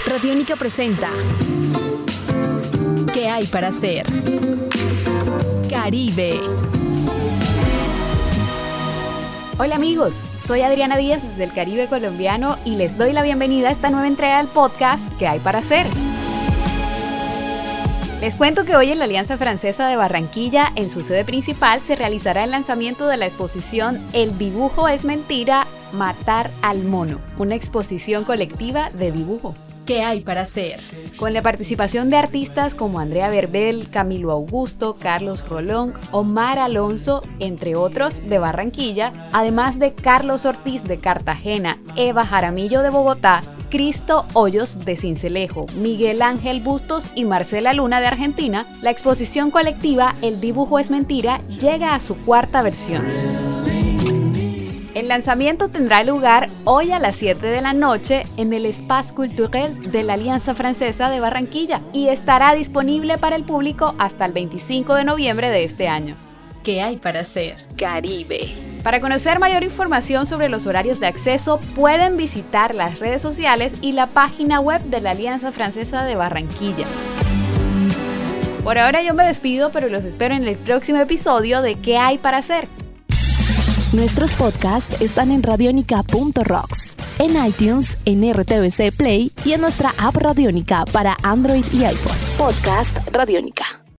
Radiónica presenta ¿Qué hay para hacer? Caribe. Hola amigos, soy Adriana Díaz desde el Caribe colombiano y les doy la bienvenida a esta nueva entrega del podcast ¿Qué hay para hacer? Les cuento que hoy en la Alianza Francesa de Barranquilla, en su sede principal, se realizará el lanzamiento de la exposición El dibujo es mentira, matar al mono, una exposición colectiva de dibujo. ¿Qué hay para hacer? Con la participación de artistas como Andrea Verbel, Camilo Augusto, Carlos Rolón, Omar Alonso, entre otros, de Barranquilla, además de Carlos Ortiz de Cartagena, Eva Jaramillo de Bogotá, Cristo Hoyos de Sincelejo, Miguel Ángel Bustos y Marcela Luna de Argentina, la exposición colectiva El dibujo es mentira llega a su cuarta versión. El lanzamiento tendrá lugar hoy a las 7 de la noche en el Espace Culturel de la Alianza Francesa de Barranquilla y estará disponible para el público hasta el 25 de noviembre de este año. ¿Qué hay para hacer? Caribe. Para conocer mayor información sobre los horarios de acceso, pueden visitar las redes sociales y la página web de la Alianza Francesa de Barranquilla. Por ahora yo me despido, pero los espero en el próximo episodio de ¿Qué hay para hacer? Nuestros podcasts están en radionica.rocks, en iTunes, en RTVC Play y en nuestra app Radiónica para Android y iPhone. Podcast Radiónica.